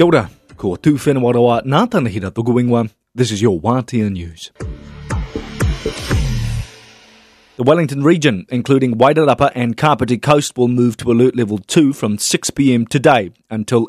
Kia ora, ko tū whenua rawa nā tanahira toku ingoa. This is your Wātea News. The Wellington region, including Wairarapa and Kapiti Coast, will move to Alert Level 2 from 6pm today until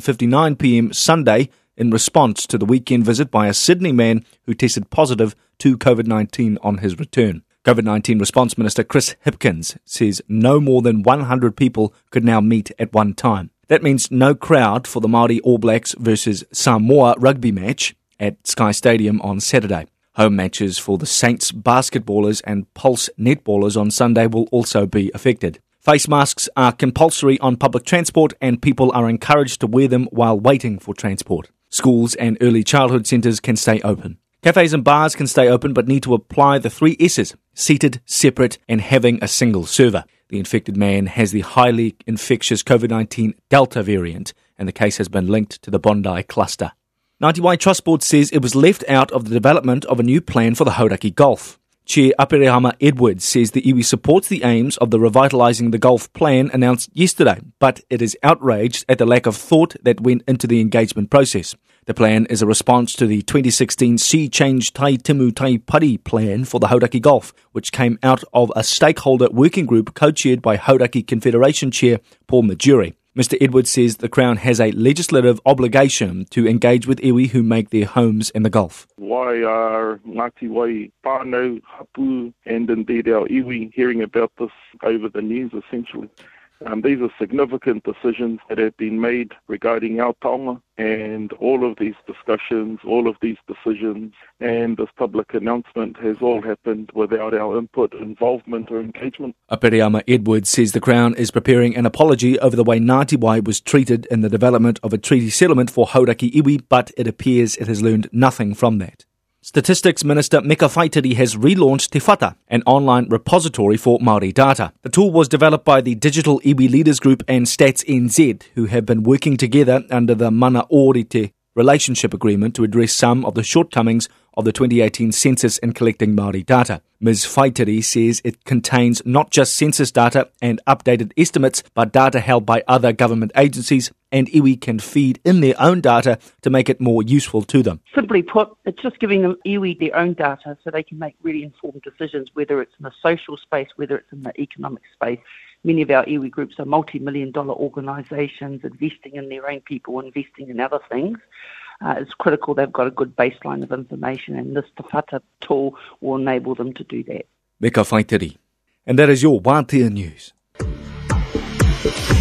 11:59pm Sunday in response to the weekend visit by a Sydney man who tested positive to COVID-19 on his return. COVID-19 Response Minister Chris Hipkins says no more than 100 people could now meet at one time. That means no crowd for the Māori All Blacks versus Samoa rugby match at Sky Stadium on Saturday. Home matches for the Saints basketballers and Pulse netballers on Sunday will also be affected. Face masks are compulsory on public transport and people are encouraged to wear them while waiting for transport. Schools and early childhood centres can stay open. Cafes and bars can stay open but need to apply the 3 S's: seated, separate and having a single server. The infected man has the highly infectious COVID-19 Delta variant and the case has been linked to the Bondi cluster. Ngāti Wai Trust Board says it was left out of the development of a new plan for the Hauraki Golf. Chair Aperehama Edwards says the iwi supports the aims of the Revitalising the Golf plan announced yesterday, but it is outraged at the lack of thought that went into the engagement process. The plan is a response to the 2016 Sea Change Tai Timu Tai Pari plan for the Hauraki Golf, which came out of a stakeholder working group co-chaired by Hauraki Confederation Chair Paul Majuri. Mr Edwards says the Crown has a legislative obligation to engage with iwi who make their homes in the Gulf. Why are Ngāti Wai whānau, hapu and indeed our iwi hearing about this over the news essentially? These are significant decisions that have been made regarding our taonga, and all of these discussions, all of these decisions and this public announcement has all happened without our input, involvement or engagement. Aperehama Edwards says the Crown is preparing an apology over the way Ngāti Wai was treated in the development of a treaty settlement for Hauraki iwi, but it appears it has learned nothing from that. Statistics Minister Meka Whaitiri has relaunched Te Whata, an online repository for Māori data. The tool was developed by the Digital Iwi Leaders Group and Stats NZ, who have been working together under the Mana Ōrite relationship agreement to address some of the shortcomings of the 2018 census in collecting Māori data. Ms Whaitiri says it contains not just census data and updated estimates, but data held by other government agencies, and iwi can feed in their own data to make it more useful to them. Simply put, it's just giving them iwi their own data so they can make really informed decisions, whether it's in the social space, whether it's in the economic space. Many of our iwi groups are multi-million-dollar organisations investing in their own people, investing in other things. It's critical they've got a good baseline of information, and this Te Whata tool will enable them to do that. Meka Whaitiri. And that is your Wātea News.